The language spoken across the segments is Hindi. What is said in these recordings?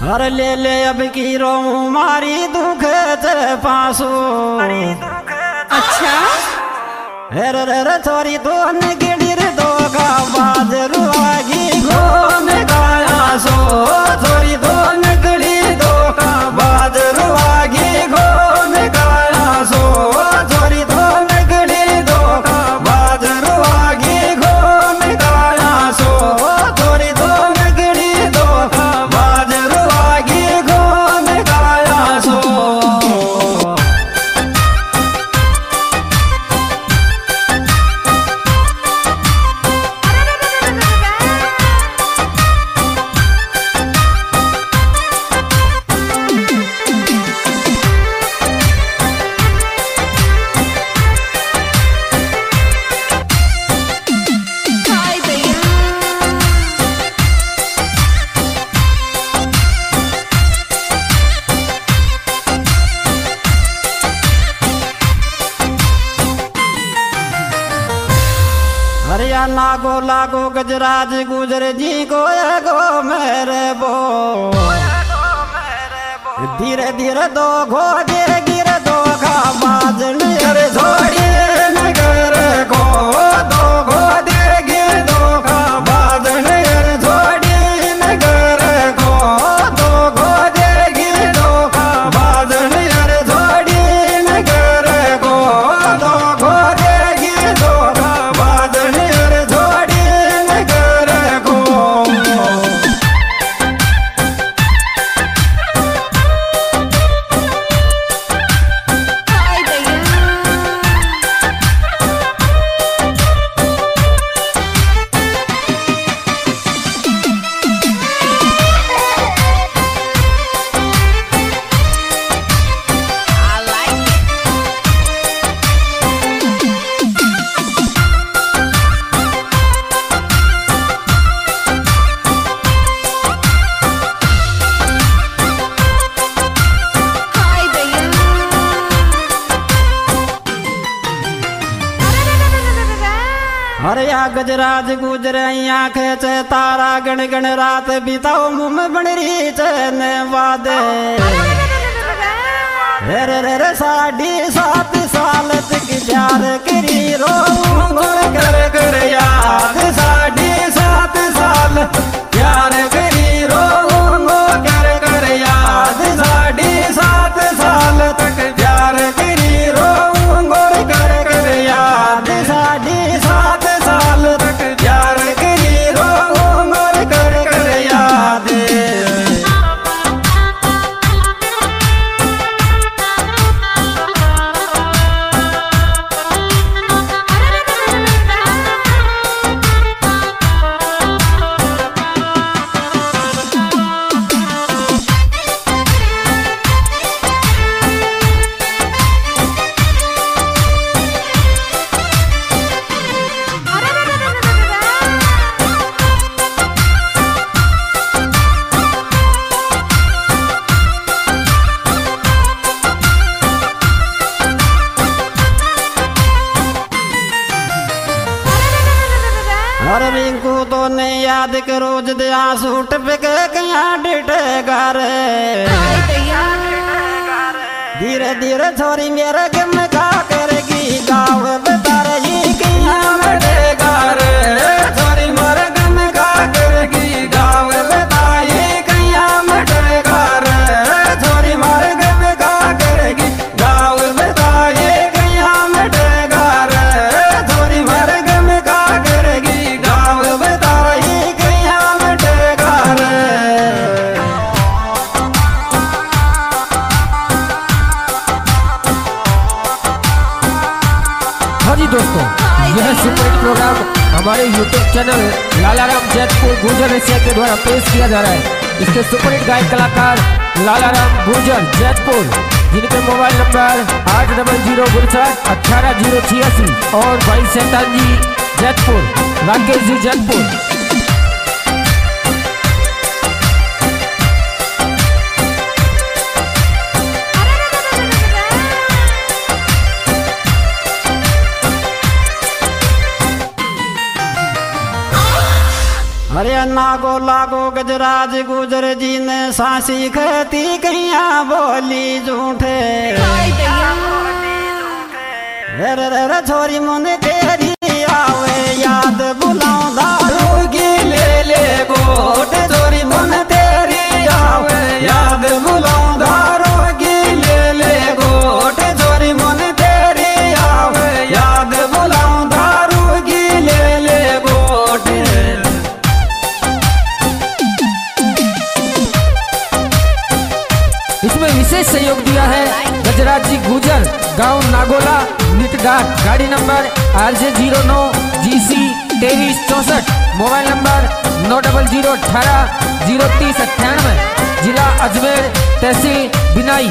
हर ले ले अब की रो मारी दुख पासो। अच्छा हेर छोरी तो गिर दो का बाजरू आगी घोम गाया सो। छोरी तो नगड़ी दो का बाजरू आगी घोम गाया सो। छोरी तो नगड़ी दो का बाजरू आगी घोम गाया सो। छोरी तो नगड़ी दो का बाजरू आगी घोम गाया सो। हरियाणा गो लागो गजराज गुजर जी को मेरे बो। धीरे धीरे दो घोड़े गिर दो खा बाजन अरे छोड़ी नगर को। दो घोड़े गिर दो खा बाजन अरे छोड़ी नगर को। दो घोड़े गिर दो खा बाजन अरे छोड़ी नगर को। दो घोड़े गिर दो खा बाजन अरे छोड़ी नगर को। हरिया गजराज गुजरे आंखें चे तारा गण गण रात बिताओ मुम बनरी चैन वादे। रे 7.5 साल तक प्यार करी रो कर कर याद। 7.5 साल प्यार करी रो कर कर याद। 7.5 साल तक प्यार करी रो कर कर याद। 7.5 साल तक प्यार करी रो कर कर याद। हर रिंकू तो ने याद के रोज दे आंसू टपक गया डिटे घर। धीरे धीरे छोरी मेरे गम का करेगी गाँव बता रही किया बड़े घर। छोरी मेरे गम का करेगी गाँव बताई किया बड़े घर। छोरी मेरे गम का करेगी गाँव बताई किया बड़े घर। छोरी मेरे गम का करेगी गाँव बताई किया बड़े घर। हाँ जी दोस्तों, यह सुपरहिट प्रोग्राम हमारे YouTube channel Lalaram Jaitpur Gurjar Asia के द्वारा पेश किया जा रहा है। इसके सुपरहिट गायक कलाकार लालाराम गुर्जर जैतपुर, जिनके मोबाइल नंबर 8062 और भाई शैतान जी जैतपुर, राकेश जी जैतपुर। हरियाणा लागो लागो गजराज गुजर जी ने सासी कहती कैया बोली झूठे। रे छोरी मुने तेरी आवे याद बुलाऊं दारू की ले गोट। छोरी मुने तेरी आवे याद बुलाऊं दारू की ले गोट। छोरी मुने तेरी आवे याद बुलाऊं दारू की ले गोट। इसमें विशेष सहयोग दिया है गजराज जी गुजर, गांव नागोला, निटघाट, गाड़ी number RJ09 GC 2364, mobile number 9001803098, जिला अजमेर, तहसील बिनाई।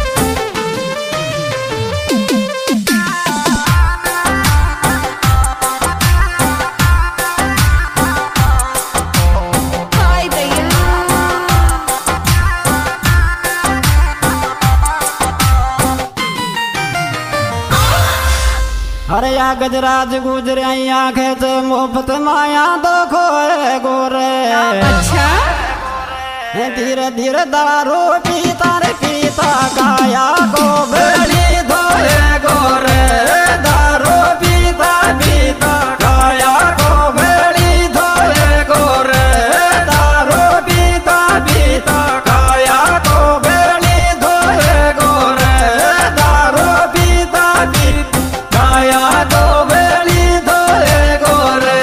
अरे या गजराज गुजर आंखें तो मुफ्त माया दो खोए गोरे। अच्छा धीरे धीरे दारू पीता रे पीता काया को बेली धोए गोरे। दारू पीता पीता काया को बेली धोए गोरे। दारू पीता पीता काया को बेली धोए गोरे। दारू पीता पीता काया को बेली धोए गोरे।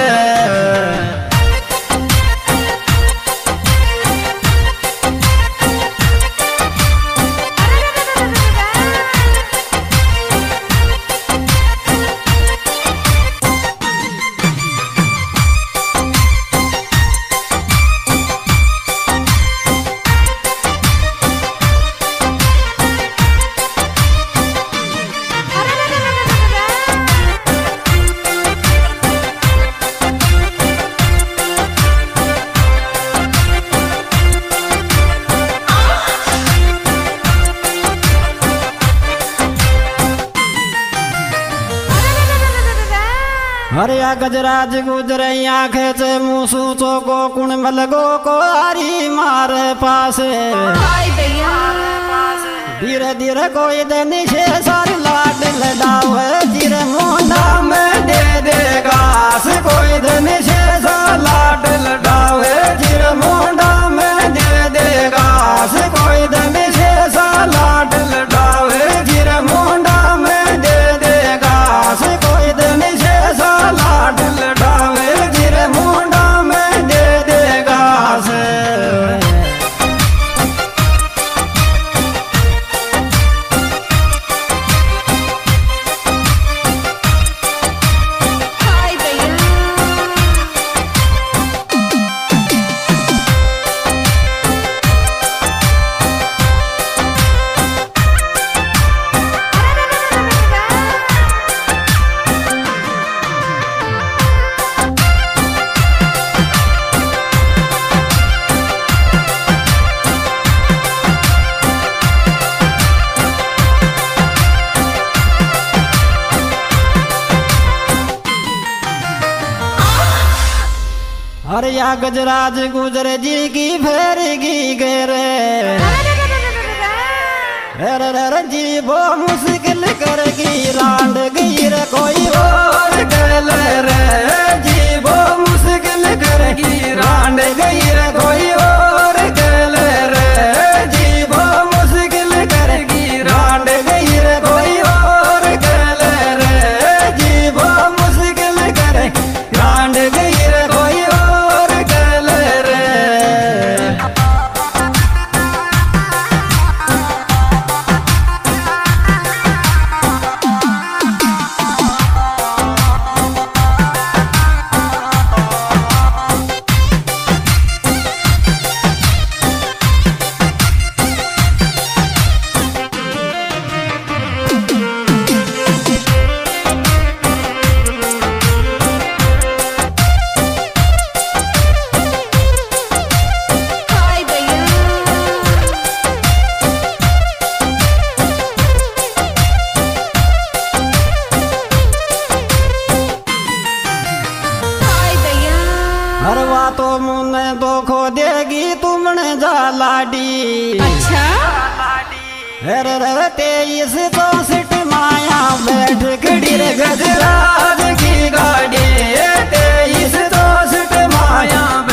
हरिया गजराज गुजर आंखें से मूसू चौको कुण मलगो को आरी मार पासे। धीरे धीरे कोई दिन छे सारी लाड लडावे। धीरे मुंडा में दे देगा कोई दिन छे सारी लाड लडावे। धीरे मुंडा में दे देगा कोई दिन छे सारी लाड लडावे। धीरे मुंडा में दे देगा कोई दिन छे सारी लाड लडावे। धीरे मुंडा में दे देगा अरे या गजराज गुजर जी की फेरगी गेरे। अरे जी वो मुश्किल करगी रांड गई रे कोई और गल रे। जी वो मुश्किल करगी रांड गई रे कोई और गल रे। जी वो मुश्किल करगी रांड गई रे कोई और गल रे। जी वो मुश्किल करगी रांड गई रे कोई और गल रे। खो देगी तुमने जा लाडी। अच्छा। अरे 2364 माया बैठ खड़ी रे गजराज की गाड़ी। 2364 माया